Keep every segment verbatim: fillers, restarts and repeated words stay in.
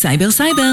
סייבר סייבר.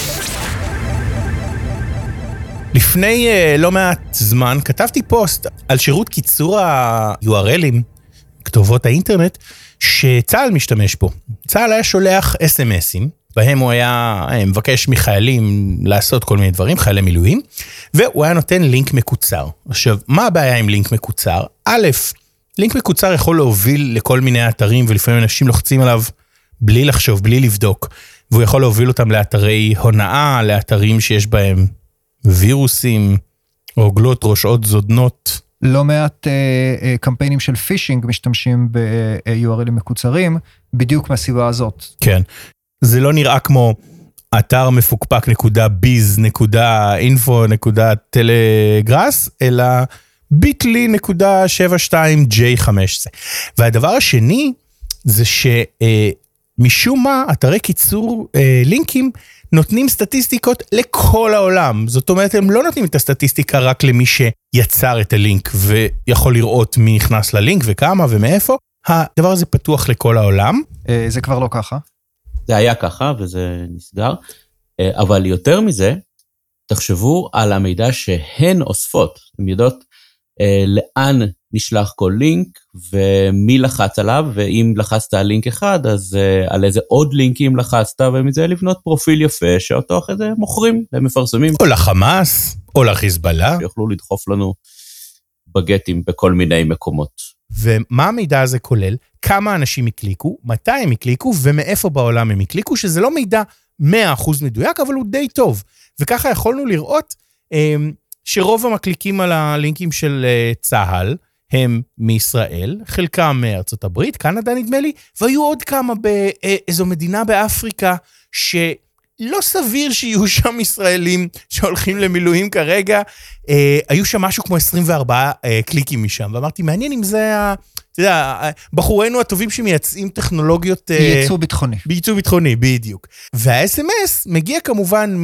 לפני uh, לא מעט זמן כתבתי פוסט על שירות קיצור ה-יו אר אל'ים, כתובות האינטרנט, שצה"ל משתמש בו. צה"ל היה שולח אס אם אס'ים, בהם הוא היה מבקש מחיילים לעשות כל מיני דברים, חיילי מילואים, והוא היה נותן לינק מקוצר. עכשיו, מה הבעיה עם לינק מקוצר? א', לינק מקוצר יכול להוביל לכל מיני אתרים, ולפעמים אנשים לוחצים עליו בלי לחשוב, בלי לבדוק, והוא יכול להוביל אותם לאתרי הונאה, לאתרים שיש בהם וירוסים, רוגלות, ראשות, זודנות. לא מעט אה, אה, קמפיינים של פישינג משתמשים ב-יו אר אל'ים מקוצרים, בדיוק מהסיבה הזאת. כן. זה לא נראה כמו אתר מפוקפק נקודה ביז נקודה אינפו נקודה טלגרס, אלא ביטלי נקודה שבע שתיים ג'יי חמש. והדבר השני, זה שמשום מה, אתרי קיצור אה, לינקים, נותנים סטטיסטיקות לכל העולם. זאת אומרת, הם לא נותנים את הסטטיסטיקה רק למי שיצר את הלינק, ויכול לראות מי נכנס ללינק וכמה ומאיפה. הדבר הזה פתוח לכל העולם. אה, זה כבר לא ככה. זה היה ככה, וזה נסגר. אבל יותר מזה, תחשבו על המידע שהן אוספות. הן יודעות לאן נשלח כל לינק, ומי לחץ עליו, ואם לחצת על לינק אחד, אז על איזה עוד לינקים לחצת, ומזה לבנות פרופיל יפה, שאותו אחרי זה מוכרים, והם מפרסמים. או לחמאס, או לחיזבאללה. שיוכלו לדחוף לנו בגטים בכל מיני מקומות. ומה המידע הזה כולל? כמה אנשים יקליקו, מתי הם יקליקו, ומאיפה בעולם הם יקליקו, שזה לא מידע מאה אחוז מדויק, אבל הוא די טוב. וככה יכולנו לראות אה, שרוב המקליקים על הלינקים של אה, צהל, הם מישראל, חלקם מארצות הברית, קנדה נדמה לי, והיו עוד כמה באיזו מדינה באפריקה, שלא סביר שיהיו שם ישראלים שהולכים למילואים כרגע, אה, היו שם משהו כמו עשרים וארבעה אה, קליקים משם, ואמרתי, מעניין אם זה ה... אתה יודע, בחורינו הטובים שמייצאים טכנולוגיות... ייצוא ביטחוני. ייצוא ביטחוני, בדיוק. וה-אס אם אס מגיע כמובן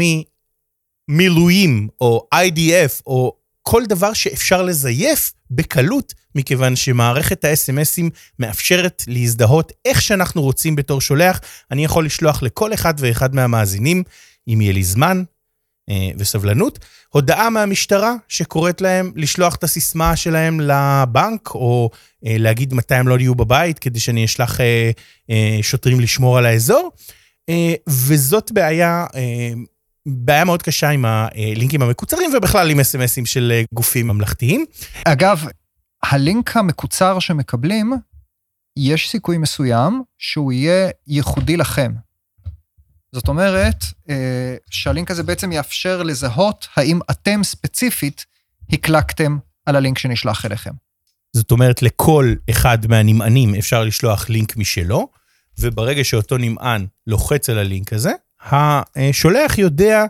ממילואים, או איי די אף, או כל דבר שאפשר לזייף בקלות, מכיוון שמערכת ה-אס אם אס'ים מאפשרת להזדהות איך שאנחנו רוצים בתור שולח. אני יכול לשלוח לכל אחד ואחד מהמאזינים, אם יהיה לי זמן וסבלנות, הודעה מהמשטרה שקוראת להם לשלוח את הסיסמה שלהם לבנק, או להגיד מתי הם לא יהיו בבית, כדי שאני אשלח שוטרים לשמור על האזור, וזאת בעיה, בעיה מאוד קשה עם הלינקים המקוצרים, ובכלל עם אס אם אס'ים של גופים ממלכתיים. אגב, הלינק המקוצר שמקבלים, יש סיכוי מסוים שהוא יהיה ייחודי לכם. זאת אומרת, שהלינק הזה בעצם יאפשר לזהות האם אתם ספציפית הקלקתם על הלינק שנשלח אליכם. זאת אומרת, לכל אחד מהנמענים אפשר לשלוח לינק משלו, וברגע שאותו נמען לוחץ על הלינק הזה, השולח יודע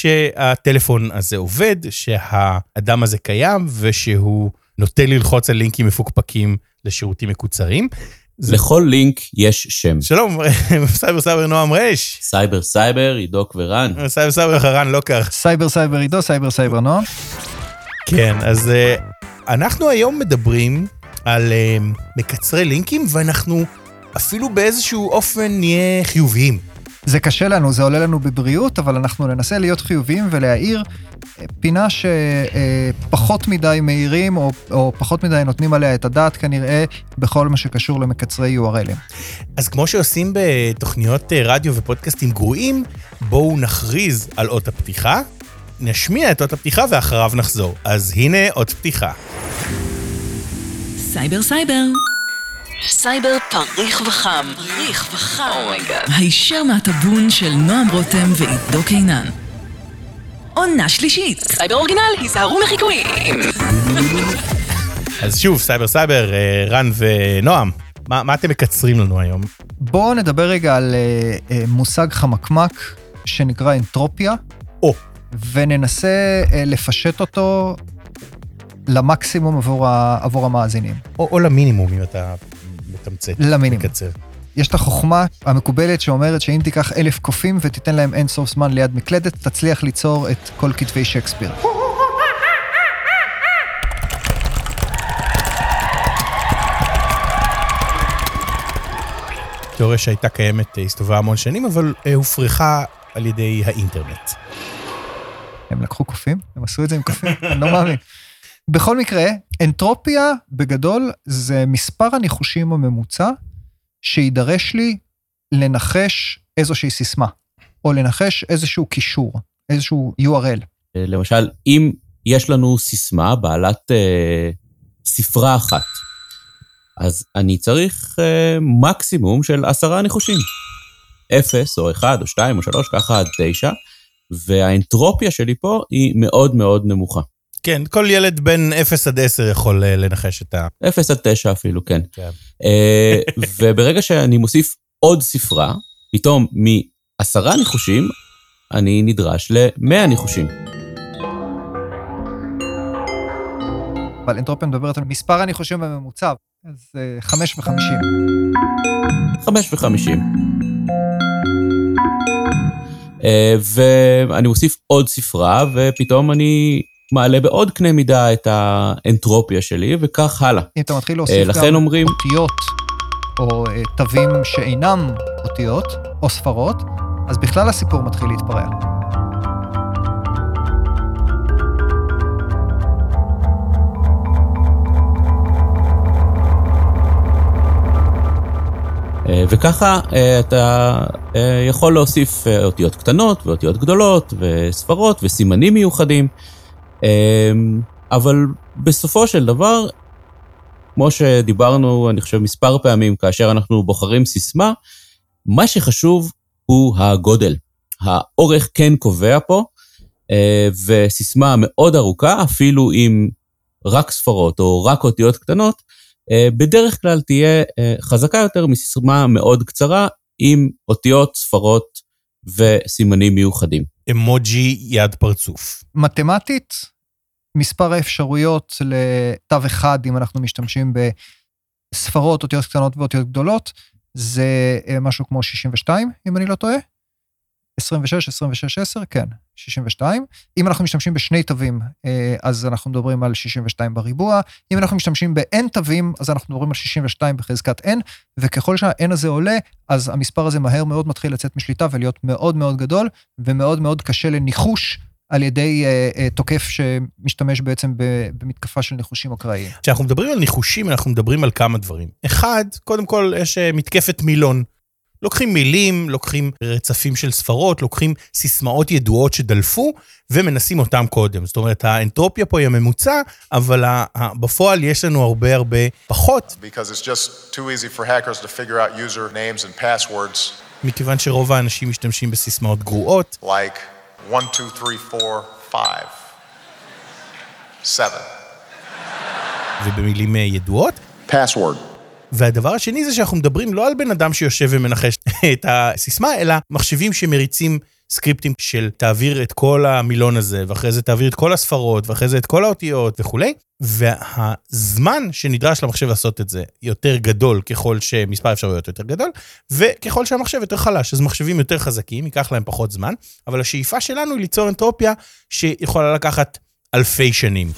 שהטלפון הזה עובד, שהאדם הזה קיים, ושהוא נוטה ללחוץ על לינקים מפוקפקים לשירותים מקוצרים. לכל לינק יש שם. שלום, סייבר סייבר נועם רש. סייבר סייבר, עידו ורן. סייבר סייבר רן, לא כך. סייבר סייבר עידו, סייבר סייבר נועם. כן, אז אנחנו היום מדברים על מקצרי לינקים, ואנחנו אפילו באיזשהו אופן נהיה חיוביים. זה קשה לנו, זה עולה לנו בבריאות, אבל אנחנו ננסה להיות חיוביים ולהעיר פינה שפחות מדי מהירים, או, או פחות מדי נותנים עליה את הדעת כנראה, בכל מה שקשור למקצרי יו אר אל'ים. אז כמו שעושים בתוכניות רדיו ופודקאסטים גרועים, בואו נכריז על אות הפתיחה, נשמיע את אות הפתיחה ואחריו נחזור. אז הנה אות פתיחה. סייבר סייבר. סייבר פריך וחם. פריך וחם. אומייגאד. הישר מהטבון של נועם רותם ועידו קינן. עונה שלישית. סייבר אורגינל, היזהרו מחיקויים. אז שוב, סייבר סייבר, רן ונועם, מה, מה אתם מקצרים לנו היום? בואו נדבר רגע על uh, מושג חמקמק שנקרא אנטרופיה. או. וננסה uh, לפשט אותו למקסימום עבור, ה, עבור המאזינים. או, או למינימום, אם אתה מתמצת. למינימום. מקצר. יש את החוכמה המקובלת שאומרת שאם תיקח אלף קופים ותיתן להם אין סוף זמן ליד מקלדת, תצליח ליצור את כל כתבי שייקספיר. תיאוריה שהייתה קיימת, הסתובבה המון שנים, אבל הופרחה על ידי האינטרנט. הם לקחו קופים? הם עשו את זה עם קופים? אני לא מאמין. בכל מקרה, אנטרופיה בגדול זה מספר הניחושים הממוצע שידרש לי לנחש איזושהי סיסמה, או לנחש איזשהו קישור, איזשהו יו אר אל. למשל, אם יש לנו סיסמה בעלת אה, ספרה אחת, אז אני צריך אה, מקסימום של עשרה ניחושים. אפס או אחד או שתיים או שלוש, ככה עד תשע, והאנטרופיה שלי פה היא מאוד מאוד נמוכה. כן, כל ילד בין אפס עד עשר יכול לנחש את ה... אפס עד תשע אפילו, כן. כן. אה, וברגע שאני מוסיף עוד ספרה, פתאום מעשרה ניחושים, אני נדרש למאה ניחושים. אבל אנטרופיה מדברת על מספר הניחושים בממוצע, אז חמש וחמישים. חמש וחמישים. ואני מוסיף עוד ספרה, ופתאום אני מעלה בעוד קנה מידה את האנטרופיה שלי, וכך הלאה. אם אתה מתחיל להוסיף גם אומרים... אותיות, או תווים שאינם אותיות, או ספרות, אז בכלל הסיפור מתחיל להתפרע. וככה אתה יכול להוסיף אותיות קטנות ואותיות גדולות וספרות וסימנים מיוחדים, אבל בסופו של דבר, כמו שדיברנו, אני חושב מספר פעמים, כאשר אנחנו בוחרים סיסמה, מה שחשוב הוא הגודל. האורך כן קובע פה, וסיסמה מאוד ארוכה, אפילו עם רק ספרות או רק אותיות קטנות, בדרך כלל תהיה חזקה יותר מסיסמה מאוד קצרה, עם אותיות, ספרות וסימנים מיוחדים. אמוג'י יד פרצוף. מתמטית, מספר האפשרויות לתו אחד, אם אנחנו משתמשים בספרות, אותיות קטנות ואותיות גדולות, זה משהו כמו שישים ושתיים, אם אני לא טועה. עשרים ושש, עשרים ושש, עשר, כן, שישים ושתיים. אם אנחנו משתמשים בשני תווים, אז אנחנו מדברים על שישים ושתיים בריבוע. אם אנחנו משתמשים ב-N תווים, אז אנחנו מדברים על שישים ושתיים בחזקת N, וככל שה-N הזה עולה, אז המספר הזה מהר מאוד מתחיל לצאת משליטה, ולהיות מאוד מאוד גדול, ומאוד מאוד קשה לניחוש, על ידי תוקף שמשתמש בעצם במתקפה של ניחושים אקראיים. כשאנחנו מדברים על ניחושים, אנחנו מדברים על כמה דברים. אחד, קודם כל, יש מתקפת מילון. לוקחים מילים, לוקחים רצפים של ספרות, לוקחים סיסמאות ידועות שדלפו, ומנסים אותם קודם. זאת אומרת, האנטרופיה פה היא הממוצע, אבל בפועל יש לנו הרבה הרבה פחות. Because it's just too easy for hackers to figure out user names and passwords. מכיוון שרוב האנשים משתמשים בסיסמאות גרועות. Like one, two, three, four, five, seven. ובמילים ידועות. Password. והדבר השני זה שאנחנו מדברים לא על בן אדם שיושב ומנחש את הסיסמה, אלא מחשבים שמריצים סקריפטים של תעביר את כל המילון הזה, ואחרי זה תעביר את כל הספרות, ואחרי זה את כל האותיות וכולי. והזמן שנדרש למחשב לעשות את זה יותר גדול ככל שמספר אפשרויות יותר גדול, וככל שהמחשב יותר חלש, אז מחשבים יותר חזקים, ייקח להם פחות זמן, אבל השאיפה שלנו היא ליצור אנטרופיה שיכולה לקחת אלפי שנים.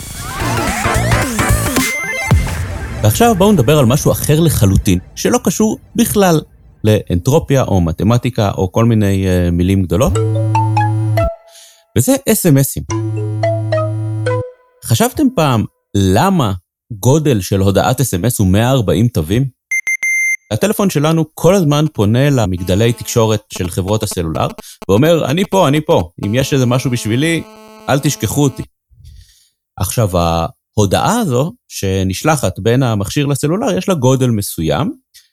ועכשיו בואו נדבר על משהו אחר לחלוטין, שלא קשור בכלל לאנטרופיה או מתמטיקה או כל מיני uh, מילים גדולות, וזה אס אם אסים. חשבתם פעם למה גודל של הודעת אס אם אס הוא מאה וארבעים תווים? הטלפון שלנו כל הזמן פונה למגדלי תקשורת של חברות הסלולר, ואומר, אני פה, אני פה, אם יש איזה משהו בשבילי, אל תשכחו אותי. עכשיו, ההודעה הזו שנשלחת בין המכשיר לסלולר, יש לה גודל מסוים,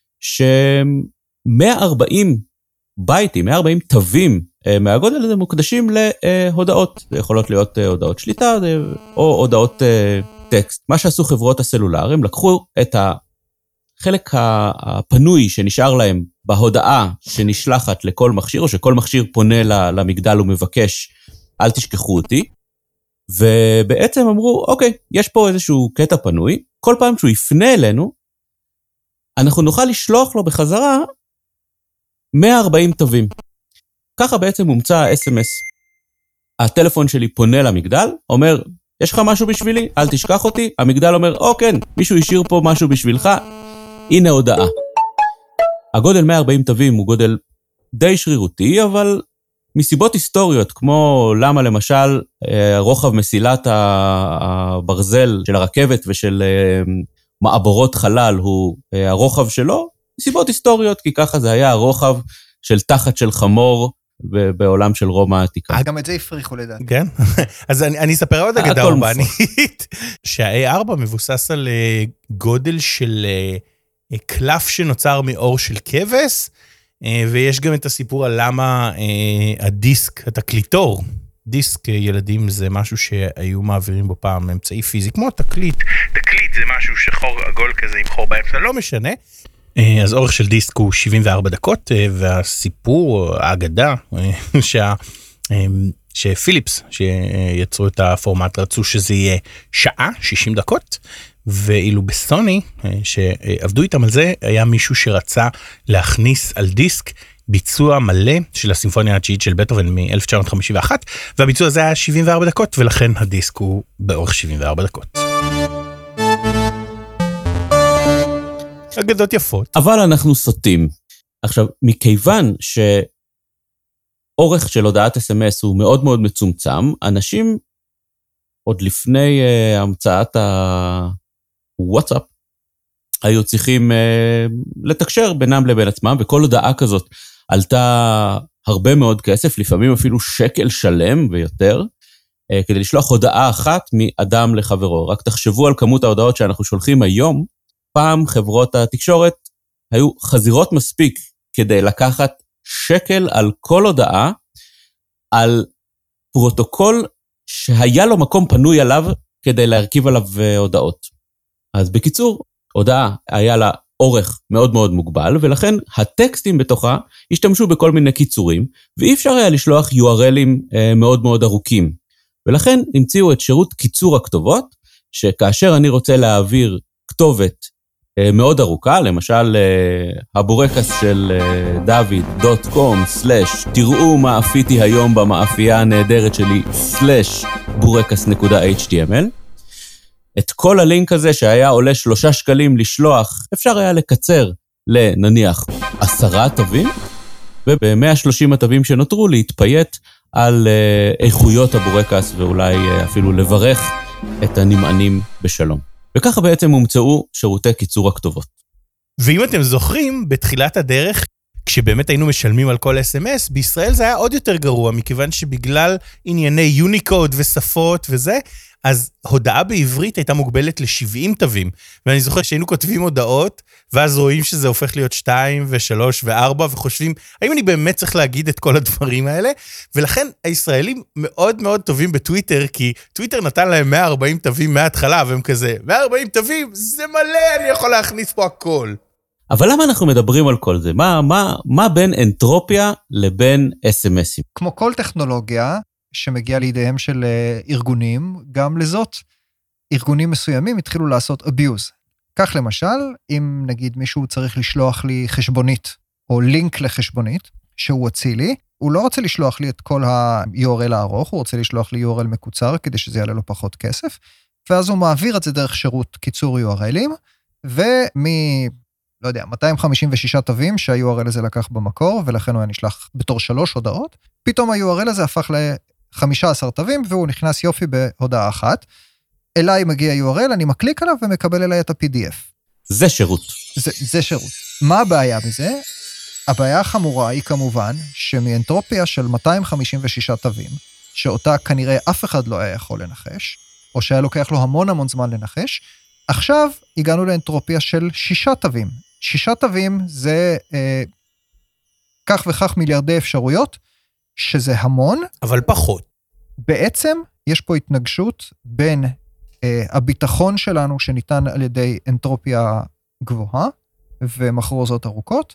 ש-מאה וארבעים בייטים, מאה וארבעים תווים מהגודל הזה מוקדשים להודעות. זה יכולות להיות הודעות שליטה או הודעות טקסט. מה שעשו חברות הסלולר, הם לקחו את החלק הפנוי שנשאר להם בהודעה שנשלחת לכל מכשיר, או שכל מכשיר פונה למגדל ומבקש, אל תשכחו אותי, ובעצם אמרו, אוקיי, יש פה איזשהו קטע פנוי, כל פעם שהוא יפנה אלינו, אנחנו נוכל לשלוח לו בחזרה מאה וארבעים תווים. ככה בעצם מומצא ה-אס אם אס. הטלפון שלי פונה למגדל, אומר, יש לך משהו בשבילי? אל תשכח אותי. המגדל אומר, או כן, מישהו השאיר פה משהו בשבילך, הנה הודעה. הגודל מאה וארבעים תווים הוא גודל די שרירותי, אבל מסיבות היסטוריות, כמו למה למשל רוחב מסילת הברזל של הרכבת ושל מעבורות חלל הוא הרוחב שלו, מסיבות היסטוריות, כי ככה זה היה הרוחב של תחת של חמור בעולם של רומא העתיקה. גם את זה הפריחו לדעתי. כן? אז אני, אני אספר עוד אגדה אורבנית, שה-איי ארבע מבוסס על גודל של קלף שנוצר מאור של כבש, ויש גם את הסיפור על למה הדיסק, התקליטור, דיסק ילדים זה משהו שהיו מעבירים בו פעם אמצעי פיזי, כמו תקליט, תקליט זה משהו שחור עגול כזה עם חור באמצע, לא משנה. אז אורך של דיסק הוא שבעים וארבע דקות, והסיפור, האגדה, שה, שפיליפס, שיצרו את הפורמט, רצו שזה יהיה שעה, שישים דקות, ואילו בסוני, שעבדו איתם על זה, היה מישהו שרצה להכניס על דיסק ביצוע מלא של הסימפוניה התשיעית של בטהובן מ-אלף תשע מאות חמישים ואחת, והביצוע הזה היה שבעים וארבע דקות, ולכן הדיסק הוא באורך שבעים וארבע דקות. אגדות יפות. אבל אנחנו סוטים. עכשיו, מכיוון שאורך של הודעת אס אם אס הוא מאוד מאוד מצומצם, אנשים עוד לפני uh, המצאת הוואטסאפ, היו צריכים uh, לתקשר בינם לבין עצמם, וכל הודעה כזאת עלתה הרבה מאוד כסף, לפעמים אפילו שקל שלם ויותר, uh, כדי לשלוח הודעה אחת מאדם לחברו. רק תחשבו על כמות ההודעות שאנחנו שולחים היום, פעם חברות התקשורת היו חזירות מספיק כדי לקחת שקל על כל הודעה, על פרוטוקול שהיה לו מקום פנוי עליו כדי להרכיב עליו הודעות. אז בקיצור, הודעה היה לה אורך מאוד מאוד מוגבל, ולכן הטקסטים בתוכה השתמשו בכל מיני קיצורים, ואי אפשר היה לשלוח יו אר אלים מאוד מאוד ארוכים. ולכן המציאו את שירות קיצור הכתובות, שכאשר אני רוצה להעביר כתובת מאוד ארוכה, למשל הבורקס של דוד דוט קום סלש תראו מה עפיתי היום במאפייה הנהדרת שלי סלש בורקס נקודה אייץ' טי אם אל. את כל הלינק הזה שהיה עולה שלושה שקלים לשלוח, אפשר היה לקצר לנניח עשרה תווים, וב-מאה ושלושים התווים שנותרו להתפייט על איכויות הבורקס, ואולי אפילו לברך את הנמענים בשלום. וככה בעצם הומצאו שירותי קיצור הכתובות. ואם אתם זוכרים, בתחילת הדרך, כשבאמת היינו משלמים על כל אס אם אס, בישראל זה היה עוד יותר גרוע, מכיוון שבגלל ענייני יוניקוד ושפות וזה, אז הודעה בעברית הייתה מוגבלת ל-שבעים תווים. ואני זוכר שהיינו כותבים הודעות, ואז רואים שזה הופך להיות שתיים ושלוש וארבע, וחושבים, האם אני באמת צריך להגיד את כל הדברים האלה? ולכן הישראלים מאוד מאוד טובים בטוויטר, כי טוויטר נתן להם מאה וארבעים תווים מההתחלה, והם כזה, מאה וארבעים תווים, זה מלא, אני יכול להכניס פה הכל. אבל למה אנחנו מדברים על כל זה? מה, מה, מה בין אנטרופיה לבין אס אם אסים? כמו כל טכנולוגיה שמגיעה לידיהם של ארגונים, גם לזאת, ארגונים מסוימים התחילו לעשות abuse. כך למשל, אם נגיד מישהו צריך לשלוח לי חשבונית, או לינק לחשבונית, שהוא הוציא לי, הוא לא רוצה לשלוח לי את כל ה-יו אר אל הארוך, הוא רוצה לשלוח לי יו אר אל מקוצר, כדי שזה יעלה לו פחות כסף, ואז הוא מעביר את זה דרך שירות קיצור יו אר אלים, ומ... לא יודע, מאתיים חמישים ושישה תווים שה-יו אר אל הזה לקח במקור, ולכן הוא היה נשלח בתור שלוש הודעות, פתאום ה-יו אר אל הזה הפך ל-חמישה עשר תווים, והוא נכנס יופי בהודעה אחת. אליי מגיע יו אר אל, אני מקליק עליו ומקבל אליי את ה-פי די אף. זה שירות. זה, זה שירות. מה הבעיה בזה? הבעיה החמורה היא כמובן, שמאנטרופיה של מאתיים חמישים ושישה תווים, שאותה כנראה אף אחד לא היה יכול לנחש, או שהיה לוקח לו המון המון זמן לנחש, עכשיו הגענו לאנטרופיה של שישה תווים. שישה תווים זה אה, כך וכך מיליארדי אפשרויות, שזה המון. אבל פחות. בעצם יש פה התנגשות בין אה, הביטחון שלנו שניתן על ידי אנטרופיה גבוהה, ומחרוזות ארוכות,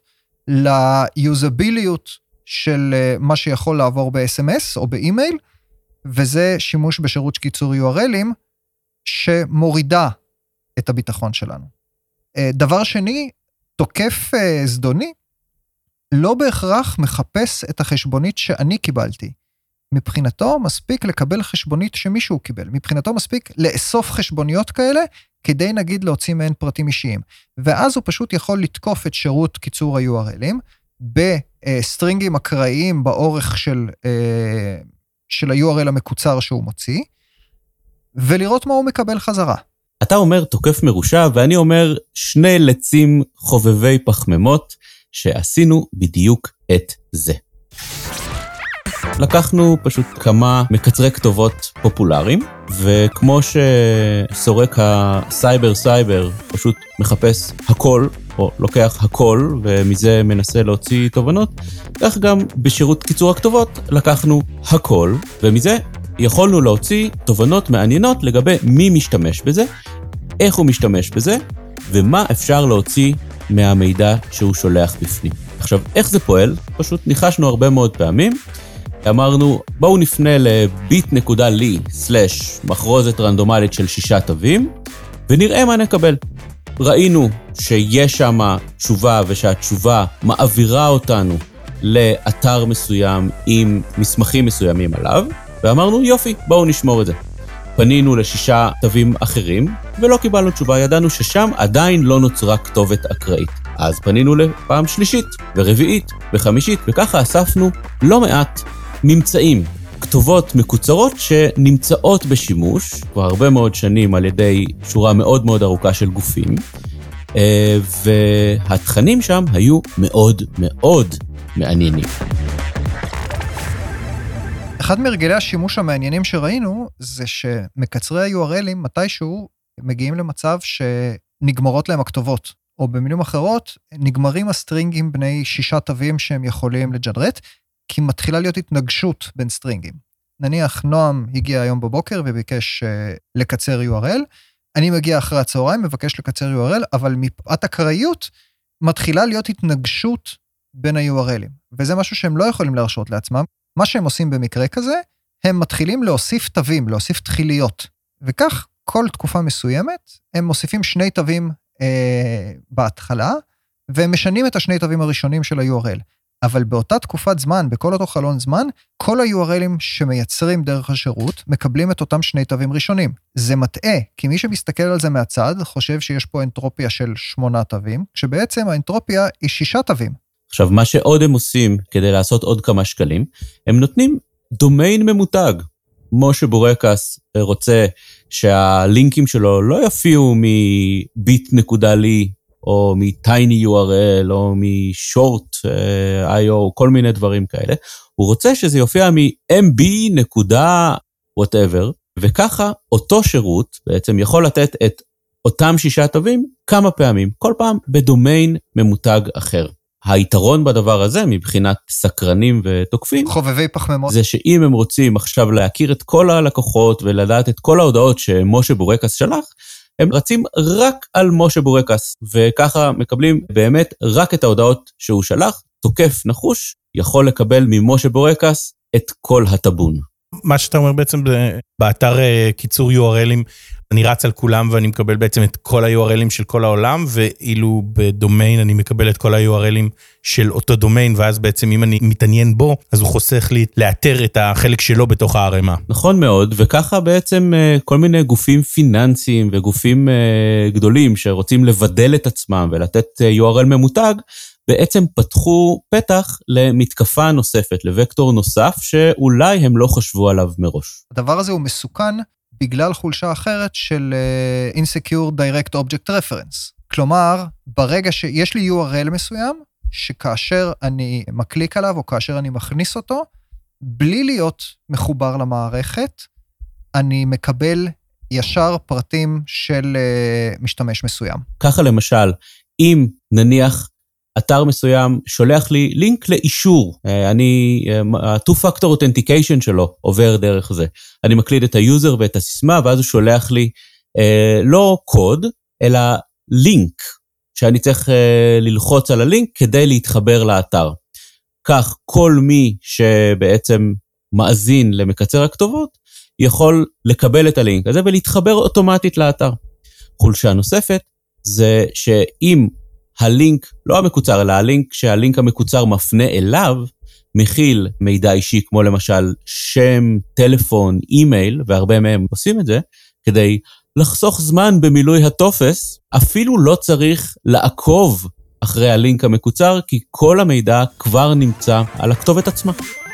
ליוזביליות של אה, מה שיכול לעבור ב-אס אם אס או באימייל, וזה שימוש בשירות קיצור יו אר אלים, שמורידה את הביטחון שלנו. דבר שני, תוקף זדוני, לא בהכרח מחפש את החשבונית שאני קיבלתי. מבחינתו מספיק לקבל חשבונית שמישהו קיבל. מבחינתו מספיק לאסוף חשבוניות כאלה, כדי נגיד להוציא מהן פרטים אישיים. ואז הוא פשוט יכול לתקוף את שירות קיצור ה-יו אר אלים, סטרינגים אקראיים באורך של, של ה-יו אר אל המקוצר שהוא מוציא, ולראות מה הוא מקבל חזרה. אתה אומר תוקף מרושע, ואני אומר שני לצים חובבי פחמימות, שעשינו בדיוק את זה. לקחנו פשוט כמה מקצרי כתובות פופולריים, וכמו שסורק הסייבר סייבר פשוט מחפש הכל, או לוקח הכל, ומזה מנסה להוציא תובנות, כך גם בשירות קיצור הכתובות לקחנו הכל, ומזה יכולנו להוציא תובנות מעניינות לגבי מי משתמש בזה, איך הוא משתמש בזה, ומה אפשר להוציא מהמידע שהוא שולח בפנים. עכשיו, איך זה פועל? פשוט ניחשנו הרבה מאוד פעמים, אמרנו, בואו נפנה ל-bit.ly סלש מחרוזת רנדומלית של שישה תווים, ונראה מה נקבל. ראינו שיש שם תשובה, ושהתשובה מעבירה אותנו לאתר מסוים עם מסמכים מסוימים עליו, ואמרנו, יופי, בואו נשמור את זה. פנינו לשישה תווים אחרים, ולא קיבלנו תשובה, ידענו ששם עדיין לא נוצרה כתובת אקראית. אז פנינו לפעם שלישית, ורביעית, וחמישית, וככה אספנו לא מעט ממצאים, כתובות מקוצרות שנמצאות בשימוש, כבר הרבה מאוד שנים על ידי שורה מאוד מאוד ארוכה של גופים, והתכנים שם היו מאוד מאוד מעניינים. אחד מרגלי השימוש המעניינים שראינו, זה שמקצרי ה-יו אר אל'ים מתישהו מגיעים למצב שנגמרות להם הכתובות, או במילים אחרות, נגמרים הסטרינגים בני שישה תווים שהם יכולים לג'נרט, כי מתחילה להיות התנגשות בין סטרינגים. נניח נועם הגיע היום בבוקר וביקש לקצר יו אר אל, אני מגיע אחרי הצהריים, מבקש לקצר יו אר אל, אבל מפאת אקראיות מתחילה להיות התנגשות בין ה-יו אר אל'ים, וזה משהו שהם לא יכולים להרשות לעצמם. מה שהם עושים במקרה כזה, הם מתחילים להוסיף תווים, להוסיף תחיליות, וכך כל תקופה מסוימת, הם מוסיפים שני תווים אה, בהתחלה, והם משנים את השני תווים הראשונים של ה-יו אר אל. אבל באותה תקופת זמן, בכל אותו חלון זמן, כל ה-יו אר אל'ים שמייצרים דרך השירות, מקבלים את אותם שני תווים ראשונים. זה מטעה, כי מי שמסתכל על זה מהצד, חושב שיש פה אנטרופיה של שמונה תווים, כשבעצם האנטרופיה היא שישה תווים. עכשיו, מה שעוד הם עושים כדי לעשות עוד כמה שקלים, הם נותנים דומיין ממותג. משה בורקס רוצה שהלינקים שלו לא יופיעו מ-bit.ly, או מ-tinyurl, או מ-short איי או, כל מיני דברים כאלה. הוא רוצה שזה יופיע מ-mb.whatever, וככה אותו שירות בעצם יכול לתת את אותם שישה תווים כמה פעמים, כל פעם בדומיין ממותג אחר. היתרון בדבר הזה, מבחינת סקרנים ותוקפים, חובבי פחמימות, זה שאם הם רוצים עכשיו להכיר את כל הלקוחות, ולדעת את כל ההודעות שמשה בורקס שלח, הם רצים רק על משה בורקס, וככה מקבלים באמת רק את ההודעות שהוא שלח, תוקף נחוש, יכול לקבל ממשה בורקס את כל הטבון. מה שאתה אומר בעצם באתר קיצור יו אר אל'ים, אני רץ על כולם ואני מקבל בעצם את כל ה-יו אר אל'ים של כל העולם, ואילו בדומיין אני מקבל את כל ה-יו אר אל'ים של אותו דומיין, ואז בעצם אם אני מתעניין בו, אז הוא חוסך לי לאתר את החלק שלו בתוך הערימה. נכון מאוד, וככה בעצם כל מיני גופים פיננסיים וגופים גדולים שרוצים לבדל את עצמם ולתת יו אר אל ממותג, בעצם פתחו פתח למתקפה נוספת, לוקטור נוסף, שאולי הם לא חשבו עליו מראש. הדבר הזה הוא מסוכן, בגלל חולשה אחרת של uh, Insecure Direct Object Reference. כלומר, ברגע שיש לי יו אר אל מסוים, שכאשר אני מקליק עליו, או כאשר אני מכניס אותו, בלי להיות מחובר למערכת, אני מקבל ישר פרטים של uh, משתמש מסוים. ככה למשל, אם נניח אתר מסוים שולח לי לינק לאישור, אני, ה-two-factor authentication שלו עובר דרך זה. אני מקליד את היוזר ואת הסיסמה, ואז הוא שולח לי לא קוד, אלא לינק, שאני צריך ללחוץ על הלינק כדי להתחבר לאתר. כך כל מי שבעצם מאזין למקצר הכתובות, יכול לקבל את הלינק הזה ולהתחבר אוטומטית לאתר. חולשה נוספת זה שאם הלינק, לא המקוצר, אלא הלינק שהלינק המקוצר מפנה אליו, מכיל מידע אישי, כמו למשל שם, טלפון, אימייל, והרבה מהם עושים את זה, כדי לחסוך זמן במילוי הטופס, אפילו לא צריך לעקוב אחרי הלינק המקוצר, כי כל המידע כבר נמצא על הכתובת עצמה.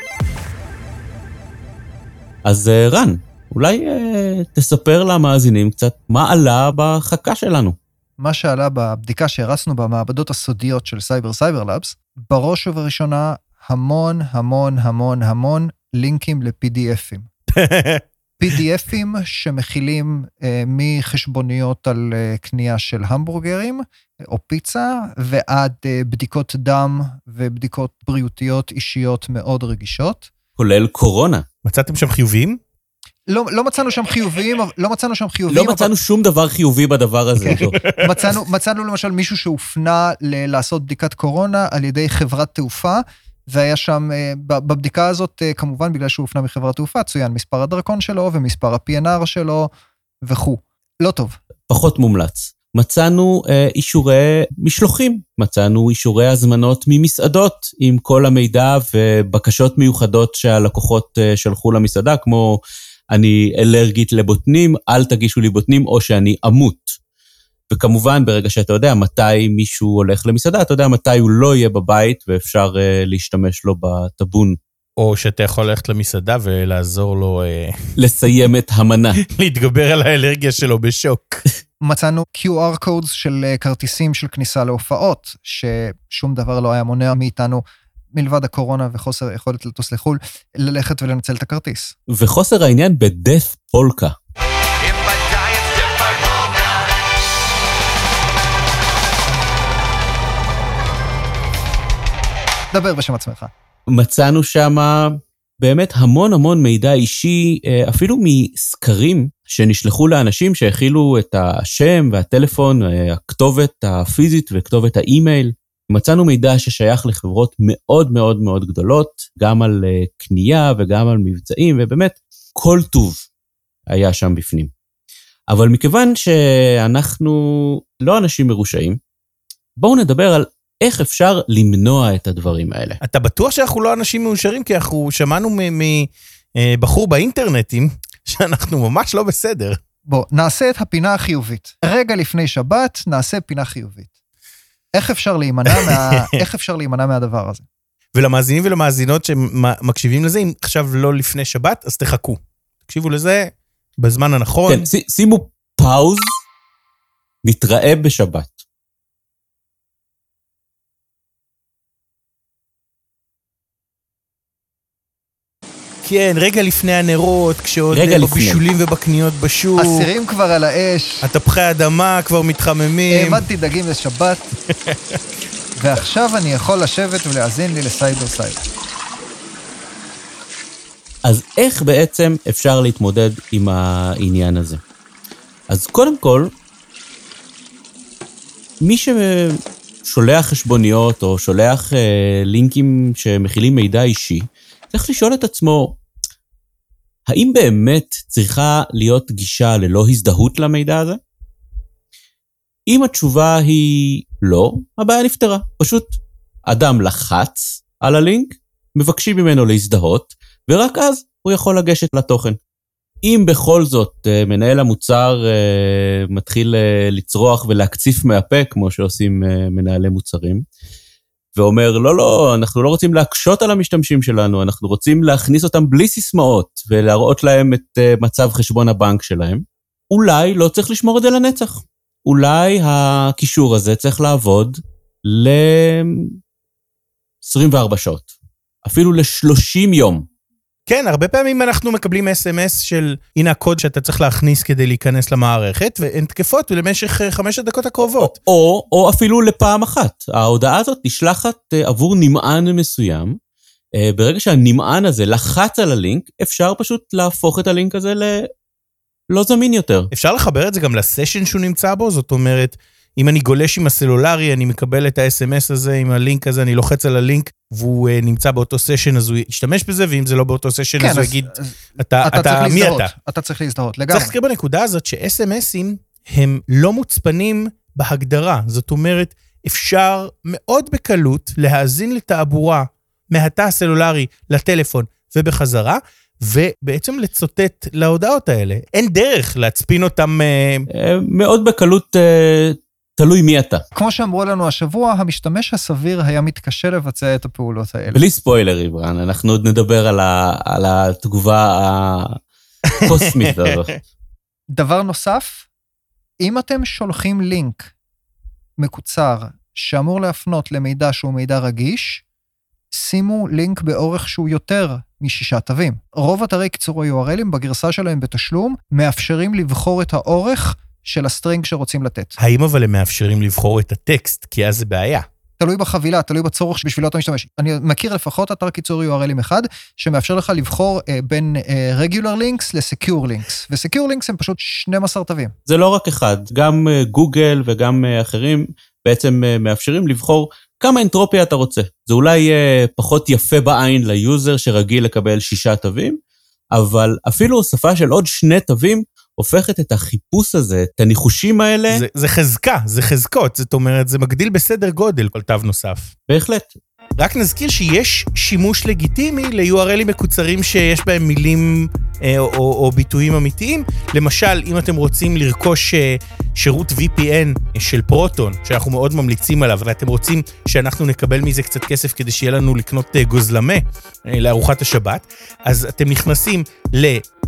אז רן, אולי תספר למאזינים קצת מה עלה בחכה שלנו. מה שעלה בבדיקה שהרצנו במעבדות הסודיות של סייבר סייבר לאבס, בראש ובראשונה המון המון המון המון לינקים ל-פי די אפים. פי די אפים שמכילים אה, מחשבוניות על אה, קנייה של המבורגרים או פיצה, ועד אה, בדיקות דם ובדיקות בריאותיות אישיות מאוד רגישות. כולל קורונה. מצאתם שם חיוביים? לא, לא מצאנו שם חיוביים, לא מצאנו שם חיוביים. לא מצאנו אבל... שום דבר חיובי בדבר הזה. מצאנו, מצאנו למשל מישהו שהופנה ל- לעשות בדיקת קורונה על ידי חברת תעופה, והיה שם, בבדיקה הזאת, כמובן, בגלל שהוא הופנה מחברת תעופה, צוין מספר הדרכון שלו, ומספר ה-פי אן אר שלו, וכו'. לא טוב. פחות מומלץ. מצאנו אה, אישורי משלוחים, מצאנו אישורי הזמנות ממסעדות, עם כל המידע ובקשות מיוחדות שהלקוחות אה, שלחו למסעדה, כמו אני אלרגית לבוטנים, אל תגישו לי בוטנים, או שאני אמות. וכמובן, ברגע שאתה יודע מתי מישהו הולך למסעדה, אתה יודע מתי הוא לא יהיה בבית, ואפשר uh, להשתמש לו בטבון. או שאתה יכול ללכת למסעדה ולעזור לו... Uh... לסיים את המנה. להתגבר על האלרגיה שלו בשוק. מצאנו קיו אר codes של uh, כרטיסים של כניסה להופעות, ששום דבר לא היה מונע מאיתנו, מלבד הקורונה וחוסר יכולת לטוס לחול, ללכת ולנצל את הכרטיס. וחוסר העניין בדף פולקה. דבר בשם עצמך. מצאנו שם באמת המון המון מידע אישי, אפילו מסקרים שנשלחו לאנשים שהכילו את השם והטלפון, הכתובת הפיזית וכתובת האימייל. מצאנו מידע ששייך לחברות מאוד מאוד מאוד גדולות, גם על קנייה וגם על מבצעים, ובאמת כל טוב היה שם בפנים. אבל מכיוון שאנחנו לא אנשים מרושעים, בואו נדבר על איך אפשר למנוע את הדברים האלה. אתה בטוח שאנחנו לא אנשים מאושרים, כי אנחנו שמענו מבחור באינטרנטים, שאנחנו ממש לא בסדר. בוא, נעשה את הפינה החיובית. רגע לפני שבת, נעשה פינה חיובית. איך אפשר להימנע, מה... איך אפשר להימנע מהדבר הזה? ולמאזינים ולמאזינות שמקשיבים לזה, אם עכשיו לא לפני שבת, אז תחכו. תקשיבו לזה בזמן הנכון. כן, שימו פאוז, נתראה בשבת. כן, רגע לפני הנרות, כשעוד בבישולים ובקניות בשוק. אסירים כבר על האש. התפוחי אדמה כבר מתחממים. העמדתי דגים לשבת. ועכשיו אני יכול לשבת ולהאזין לי לסייבר סייבר. אז איך בעצם אפשר להתמודד עם העניין הזה? אז קודם כל, מי ששולח חשבוניות או שולח אה, לינקים שמכילים מידע אישי, צריך לשאול את עצמו, האם באמת צריכה להיות גישה ללא הזדהות למידע הזה? אם התשובה היא לא, הבעיה נפתרה. פשוט אדם לחץ על הלינק, מבקשים ממנו להזדהות, ורק אז הוא יכול לגשת לתוכן. אם בכל זאת מנהל המוצר מתחיל לצרוח ולהקציף מהפה, כמו שעושים מנהלי מוצרים, ואומר, לא, לא, אנחנו לא רוצים להקשות על המשתמשים שלנו, אנחנו רוצים להכניס אותם בלי סיסמאות, ולהראות להם את מצב חשבון הבנק שלהם, אולי לא צריך לשמור את זה לנצח. אולי הקישור הזה צריך לעבוד ל-עשרים וארבע שעות, אפילו ל-שלושים יום. כן, הרבה פעמים אנחנו מקבלים אס אם אס של, הנה הקוד שאתה צריך להכניס כדי להיכנס למערכת, והן תקפות למשך חמש הדקות הקרובות. או, או, או אפילו לפעם אחת. ההודעה הזאת נשלחת עבור נמען מסוים. ברגע שהנמען הזה לחץ על הלינק, אפשר פשוט להפוך את הלינק הזה ללא זמין יותר. אפשר לחבר את זה גם לסשן שהוא נמצא בו, זאת אומרת, אם אני גולש עם הסלולרי, אני מקבל את ה-אס אם אס הזה, עם הלינק הזה, אני לוחץ על הלינק, והוא נמצא באותו סשן, אז הוא ישתמש בזה, ואם זה לא באותו סשן, כן, אז הוא יגיד, אתה, אתה, אתה מי אתה? אתה צריך להזדהות, לגמרי. צריך להזכיר בנקודה הזאת, ש-אס אם אסים הם לא מוצפנים בהגדרה, זאת אומרת, אפשר מאוד בקלות להאזין לתעבורה מהתא הסלולרי לטלפון ובחזרה, ובעצם לצוטט להודעות האלה. אין דרך להצפין אותם... מאוד בקלות... תלוי מי אתה. כמו שאמרו לנו השבוע, המשתמש הסביר היה מתקשה לבצע את הפעולות האלה. בלי ספוילרים, רן, אנחנו עוד נדבר על, ה, על התגובה הקוסמית הזאת. דבר נוסף, אם אתם שולחים לינק מקוצר שאמור להפנות למידע שהוא מידע רגיש, שימו לינק באורך שהוא יותר משישה תווים. רוב אתרי קיצור ה-יו אר אל'ים בגרסה שלהם בתשלום, מאפשרים לבחור את האורך של הסטרינג שרוצים לתת. האם אבל הם מאפשרים לבחור את הטקסט? כי אז זה בעיה. תלוי בחבילה, תלוי בצורך שבשבילו אתה משתמש. אני מכיר לפחות אתר קיצור יו אר אל'ים אחד, שמאפשר לך לבחור אה, בין אה, regular links ל-secure links, ו-secure links הם פשוט שנים עשר תווים. זה לא רק אחד, גם גוגל uh, וגם uh, אחרים בעצם uh, מאפשרים לבחור כמה אנטרופיה אתה רוצה. זה אולי uh, פחות יפה בעין ליוזר שרגיל לקבל שישה תווים, אבל אפילו הוספה של עוד שני תווים, הופכת את החיפוש הזה, את הניחושים האלה. זה, זה חזקה, זה חזקות, זאת אומרת, זה מגדיל בסדר גודל כל תו נוסף. בהחלט. רק נזכיר שיש שימוש לגיטימי ל-יו אר אל'ים מקוצרים שיש בהם מילים אה, או, או, או ביטויים אמיתיים. למשל, אם אתם רוצים לרכוש אה, שירות וי פי אן של פרוטון, שאנחנו מאוד ממליצים עליו, ואתם רוצים שאנחנו נקבל מזה קצת כסף כדי שיהיה לנו לקנות אה, גוזלמה אה, לארוחת השבת, אז אתם נכנסים ל...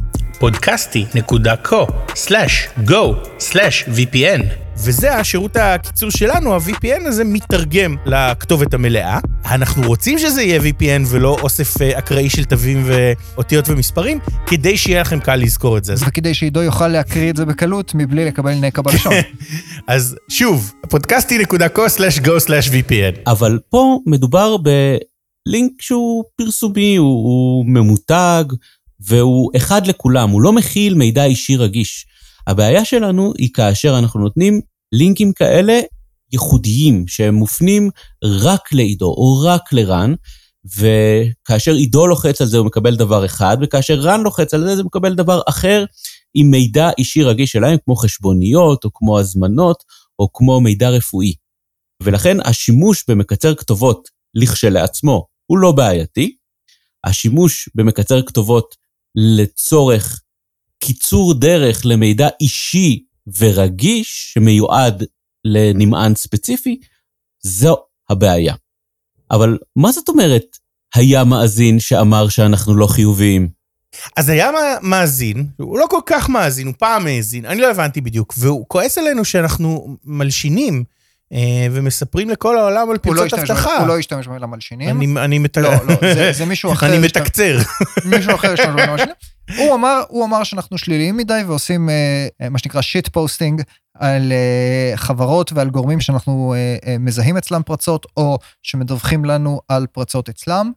podcasty.co סלש גו סלש וי פי אן וזה השירות הקיצור שלנו, ה-וי פי אן הזה מתרגם לכתובת המלאה. אנחנו רוצים שזה יהיה וי פי אן ולא אוסף אקראי של תווים ואותיות ומספרים, כדי שיהיה לכם קל לזכור את זה. וכדי שעידו יוכל להקריא את זה בקלות מבלי לקבל נקע בלשון. אז שוב, podcasty.co סלש גו סלש וי פי אן. אבל פה מדובר בלינק שהוא פרסומי, הוא, הוא ממותג, והוא אחד לכולם, הוא לא מכיל מידע אישי רגיש. הבעיה שלנו היא כאשר אנחנו נותנים לינקים כאלה ייחודיים, שהם מופנים רק לעידו או רק לרן, וכאשר עידו לוחץ על זה הוא מקבל דבר אחד, וכאשר רן לוחץ על זה זה מקבל דבר אחר, עם מידע אישי רגיש שלהם, כמו חשבוניות או כמו הזמנות, או כמו מידע רפואי. ולכן השימוש במקצר כתובות לכשלעצמו הוא לא בעייתי, השימוש במקצר כתובות לצורך קיצור דרך למידע אישי ורגיש שמיועד לנמען ספציפי, זו הבעיה. אבל מה זאת אומרת היה מאזין שאמר שאנחנו לא חיוביים? אז היה מאזין, הוא לא כל כך מאזין, הוא פעם מאזין, אני לא הבנתי בדיוק, והוא כועס עלינו שאנחנו מלשינים, ומספרים לכל העולם על פרצות הבטחה. הוא לא ישתמש במילה מלשינים. אני לא, לא, זה מישהו אחר. אני מתקצר. מישהו אחר ישתמש במילה מלשינים. הוא אמר, הוא אמר שאנחנו שליליים מדי, ועושים מה שנקרא שיט פוסטינג, על חברות ועל גורמים שאנחנו מזהים אצלם פרצות, או שמדווחים לנו על פרצות אצלם,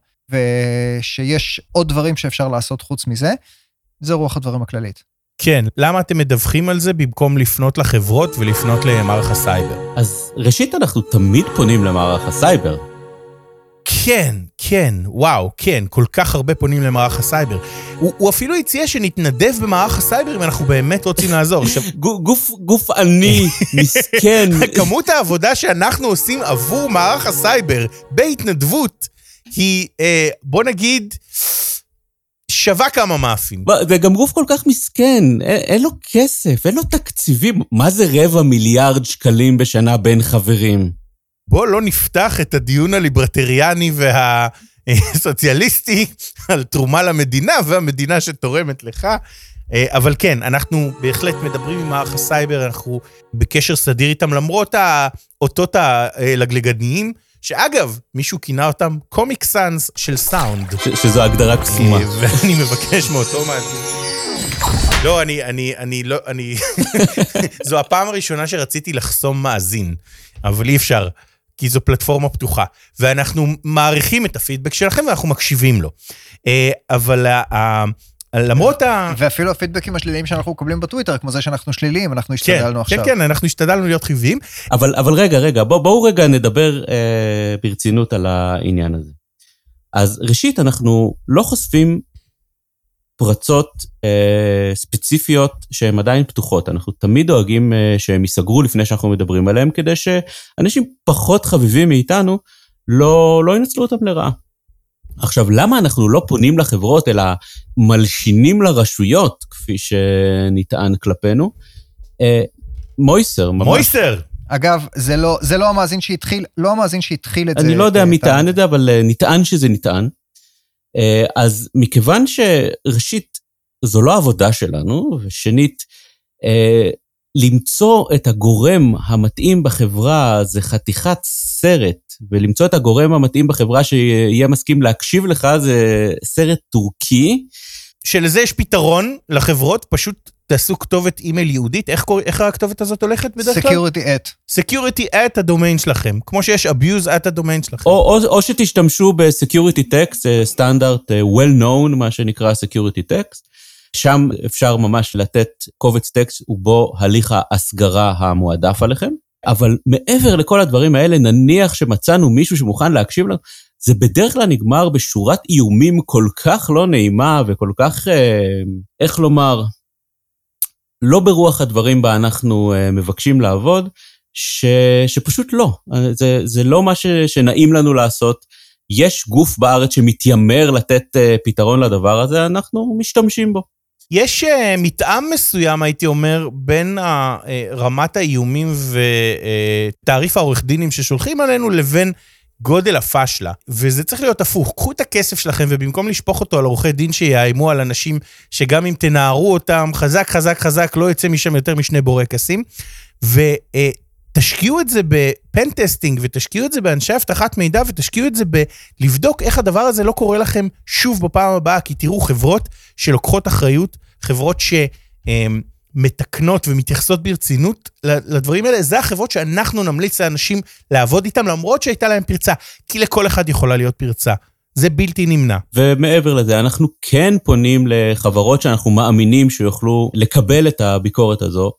ושיש עוד דברים שאפשר לעשות חוץ מזה. זה רוח הדברים הכללית. כן, למה אתם מדווחים על זה במקום לפנות לחברות ולפנות למערך הסייבר? אז ראשית אנחנו תמיד פונים למערך הסייבר. כן, כן, וואו, כן, כל כך הרבה פונים למערך הסייבר. הוא, הוא אפילו הציע שנתנדב במערך הסייבר אם אנחנו באמת רוצים לעזור. גוף, גוף עני, מסכן. כמות העבודה שאנחנו עושים עבור מערך הסייבר בהתנדבות היא, אה, בוא נגיד... שווה כמה מאפים. וגם גוף כל כך מסכן, אין לו כסף, אין לו תקציבים. מה זה רבע מיליארד שקלים בשנה בין חברים? בוא לא נפתח את הדיון הליברטריאני והסוציאליסטי על תרומה למדינה והמדינה שתורמת לך. אבל כן, אנחנו בהחלט מדברים עם מערך הסייבר, אנחנו בקשר סדיר איתם, למרות האותות הלגלגניים, שאגב, מישהו כינה אותם קומיק סאנס של סאונד. שזו הגדרה קסומה. ואני מבקש מאותו מאזין. לא, אני, אני, אני לא, אני... זו הפעם הראשונה שרציתי לחסום מאזין, אבל אי אפשר, כי זו פלטפורמה פתוחה. ואנחנו מעריכים את הפידבק שלכם, ואנחנו מקשיבים לו. אבל למרות ה... ואפילו הפידבקים השליליים שאנחנו מקבלים בטוויטר, כמו זה שאנחנו שליליים, אנחנו השתדלנו עכשיו. כן, כן, אנחנו השתדלנו להיות חיוביים. אבל, אבל רגע, רגע, בואו בוא רגע נדבר אה, ברצינות על העניין הזה. אז ראשית, אנחנו לא חושפים פרצות אה, ספציפיות שהן עדיין פתוחות. אנחנו תמיד דואגים אה, שהם ייסגרו לפני שאנחנו מדברים עליהם, כדי שאנשים פחות חביבים מאיתנו לא, לא ינצלו אותם לרעה. עכשיו, למה אנחנו לא פונים לחברות, אלא מלשינים לרשויות, כפי שנטען כלפינו? אה, מויסר. ממש. מויסר! אגב, זה לא, זה לא המאזין שהתחיל, לא המאזין שהתחיל את אני זה. אני לא יודע מי טען את זה, אבל נטען שזה נטען. אז מכיוון שראשית, זו לא עבודה שלנו, ושנית, למצוא את הגורם המתאים בחברה, זה חתיכת סרט, ולמצוא את הגורם המתאים בחברה שיהיה מסכים להקשיב לך, זה סרט טורקי. שלזה יש פתרון לחברות, פשוט תעשו כתובת אימייל יהודית. איך, קורא, איך הכתובת הזאת הולכת בדרך כלל? Security at. Security at הדומיין שלכם, כמו שיש abuse at הדומיין שלכם. או, או, או שתשתמשו ב-Security Text, סטנדרט well known, מה שנקרא Security Text. שם אפשר ממש לתת קובץ טקסט ובו הליך ההסגרה המועדף עליכם. אבל מעבר לכל הדברים האלה, נניח שמצאנו מישהו שמוכן להקשיב לנו, זה בדרך כלל נגמר בשורת איומים כל כך לא נעימה וכל כך, איך לומר, לא ברוח הדברים בה אנחנו מבקשים לעבוד, ש, שפשוט לא. זה, זה לא מה ש, שנעים לנו לעשות. יש גוף בארץ שמתיימר לתת פתרון לדבר הזה, אנחנו משתמשים בו. יש מתאם מסוים, הייתי אומר, בין רמת האיומים ותעריף העורך דינים ששולחים עלינו לבין גודל הפשלה, וזה צריך להיות הפוך. קחו את הכסף שלכם, ובמקום לשפוך אותו על עורכי דין שיאיימו על אנשים, שגם אם תנערו אותם חזק, חזק, חזק, לא יצא משם יותר משני בורקסים, ותשקיעו את זה בפן-טסטינג, ותשקיעו את זה באנשי הבטחת מידע, ותשקיעו את זה בלבדוק איך הדבר הזה לא קורה לכם שוב בפעם הבאה, כי תראו חברות שלוקחות אחריות, חברות ש... מתקנות ומתייחסות ברצינות לדברים האלה, זה החברות שאנחנו נמליץ לאנשים לעבוד איתם, למרות שהייתה להם פרצה, כי לכל אחד יכולה להיות פרצה. זה בלתי נמנע. ומעבר לזה, אנחנו כן פונים לחברות שאנחנו מאמינים שיוכלו לקבל את הביקורת הזו,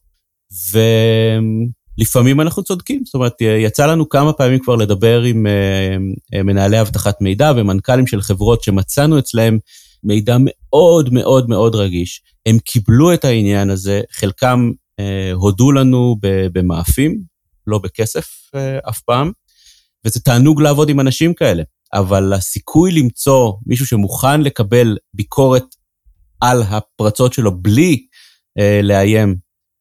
ולפעמים אנחנו צודקים. זאת אומרת, יצא לנו כמה פעמים כבר לדבר עם מנהלי הבטחת מידע ומנכ"לים של חברות שמצאנו אצלהם מידע מאוד מאוד מאוד רגיש. הם קיבלו את העניין הזה, חלקם אה, הודו לנו במאפים, לא בכסף אה, אף פעם, וזה תענוג לעבוד עם אנשים כאלה. אבל הסיכוי למצוא מישהו שמוכן לקבל ביקורת על הפרצות שלו בלי אה, לאיים,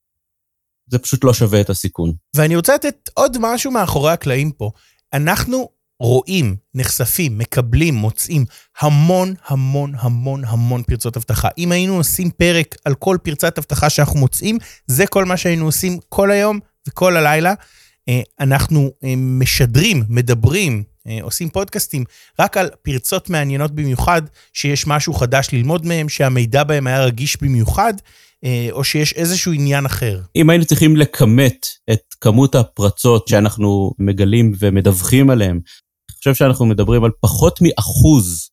זה פשוט לא שווה את הסיכון. ואני רוצה לתת עוד משהו מאחורי הקלעים פה. אנחנו רואים, נחשפים, מקבלים, מוצאים המון, המון, המון, המון פרצות הבטחה. אם היינו עושים פרק על כל פרצת הבטחה שאנחנו מוצאים, זה כל מה שהיינו עושים כל היום וכל הלילה. אנחנו משדרים, מדברים, עושים פודקאסטים, רק על פרצות מעניינות במיוחד, שיש משהו חדש ללמוד מהם, שהמידע בהם היה רגיש במיוחד, או שיש איזשהו עניין אחר. אם היינו צריכים לכמת את כמות הפרצות שאנחנו מגלים ומדווחים עליהם, אני חושב שאנחנו מדברים על פחות מאחוז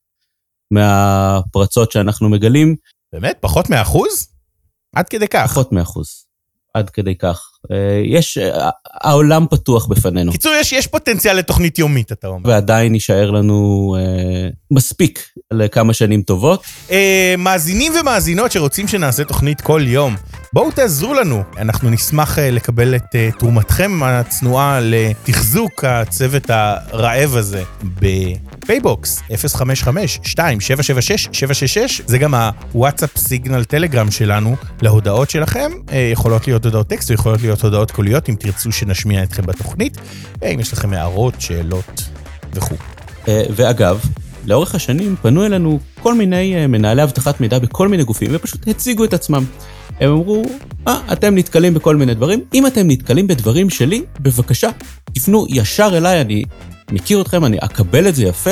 מהפרצות שאנחנו מגלים. באמת? פחות מאחוז? עד כדי כך? פחות מאחוז. עד כדי כך. יש, העולם פתוח בפנינו. קיצור, יש, יש פוטנציאל לתוכנית יומית, אתה אומר. ועדיין יישאר לנו אה, מספיק לכמה שנים טובות. אה, מאזינים ומאזינות שרוצים שנעשה תוכנית כל יום, בואו תעזרו לנו. אנחנו נשמח לקבל את uh, תרומתכם הצנועה לתחזוק הצוות הרעב הזה בפייבוקס אפס חמש חמש שתיים שבע שבע שש שבע שש שש. זה גם הוואטסאפ סיגנל טלגרם שלנו להודעות שלכם. Uh, יכולות להיות הודעות טקסט, יכולות להיות הודעות קוליות, אם תרצו שנשמיע אתכם בתוכנית. Uh, אם יש לכם הערות, שאלות וכו'. Uh, ואגב, לאורך השנים פנו אלינו כל מיני uh, מנהלי הבטחת מידע בכל מיני גופים, ופשוט הציגו את עצמם. הם אמרו, אה, אתם נתקלים בכל מיני דברים, אם אתם נתקלים בדברים שלי, בבקשה, תפנו ישר אליי, אני מכיר אתכם, אני אקבל את זה יפה,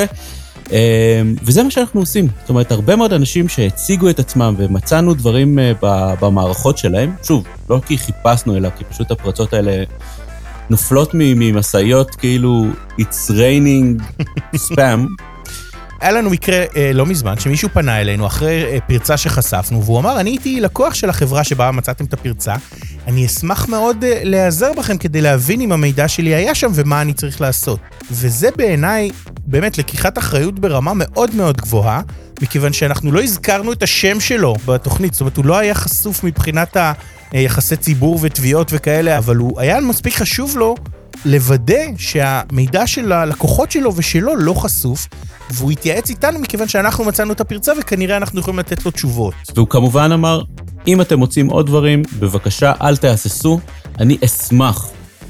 וזה מה שאנחנו עושים. זאת אומרת, הרבה מאוד אנשים שהציגו את עצמם ומצאנו דברים במערכות שלהם, שוב, לא כי חיפשנו, אלא כי פשוט הפרצות האלה נופלות ממסעיות, כאילו, it's raining spam, היה לנו מקרה אה, לא מזמן, שמישהו פנה אלינו אחרי אה, פרצה שחשפנו, והוא אמר, אני הייתי לקוח של החברה שבה מצאתם את הפרצה, אני אשמח מאוד אה, להיעזר בכם כדי להבין אם המידע שלי היה שם ומה אני צריך לעשות. וזה בעיניי באמת לקיחת אחריות ברמה מאוד מאוד גבוהה, מכיוון שאנחנו לא הזכרנו את השם שלו בתוכנית, זאת אומרת, הוא לא היה חשוף מבחינת היחסי ציבור ותביעות וכאלה, אבל הוא היה מספיק חשוב לו לוודא שהמידע של הלקוחות שלו ושלו לא חשוף, והוא התייעץ איתנו מכיוון שאנחנו מצאנו את הפרצה, וכנראה אנחנו יכולים לתת לו תשובות. והוא כמובן אמר, אם אתם מוצאים עוד דברים, בבקשה, אל תהססו, אני אשמח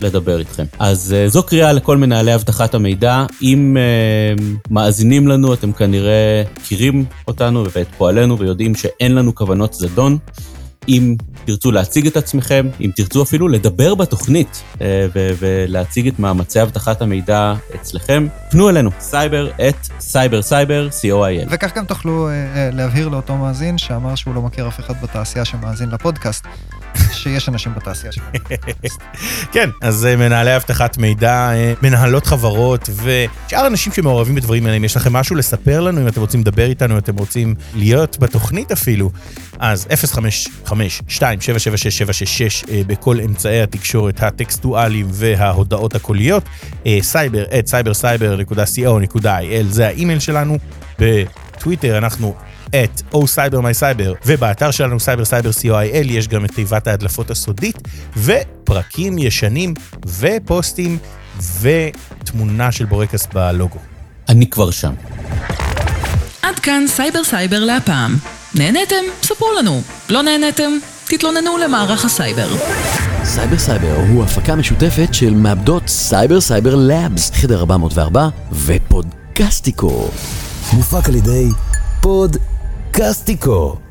לדבר איתכם. אז זו קריאה לכל מנהלי הבטחת המידע. אם uh, מאזינים לנו, אתם כנראה מכירים אותנו ואת פועלנו ויודעים שאין לנו כוונות זדון. אם תרצו להציג את עצמכם, אם תרצו אפילו לדבר בתוכנית ו- ולהציג את מאמצי הבטחת המידע אצלכם, פנו אלינו, סייבר את סייבר סייבר סי או איי אל. וכך גם תוכלו להבהיר לאותו מאזין שאמר שהוא לא מכיר אף אחד בתעשייה שמאזין לפודקאסט, שיש אנשים בתעשייה שמאזין לפודקאסט. כן, אז מנהלי הבטחת מידע, מנהלות חברות ושאר אנשים שמעורבים בדברים האלה, אם יש לכם משהו לספר לנו, אם אתם רוצים לדבר איתנו, אם אתם רוצים להיות בתוכנית אפילו, אז אפס חמש חמש שתיים שבע שבע שש שבע שש שש בכל אמצעי התקשורת הטקסטואליים וההודעות הקוליות, סייבר את סייבר סייבר נקודה סי או נקודה איי אל, זה האימייל שלנו. בטוויטר אנחנו את או סייבר מי סייבר, ובאתר שלנו סייבר סייבר סי או איי אל יש גם את תיבת ההדלפות הסודית, ופרקים ישנים ופוסטים ותמונה של בורקס בלוגו. אני כבר שם. עד כאן סייבר סייבר להפעם. נהנתם? ספרו לנו. לא נהנתם? תתלוננו למערך הסייבר. סייבר סייבר הוא הפקה משותפת של מעבדות סייבר סייבר לאבס, חדר ארבע מאות וארבע ופודקאסטיקו. מופק על ידי פודקאסטיקו.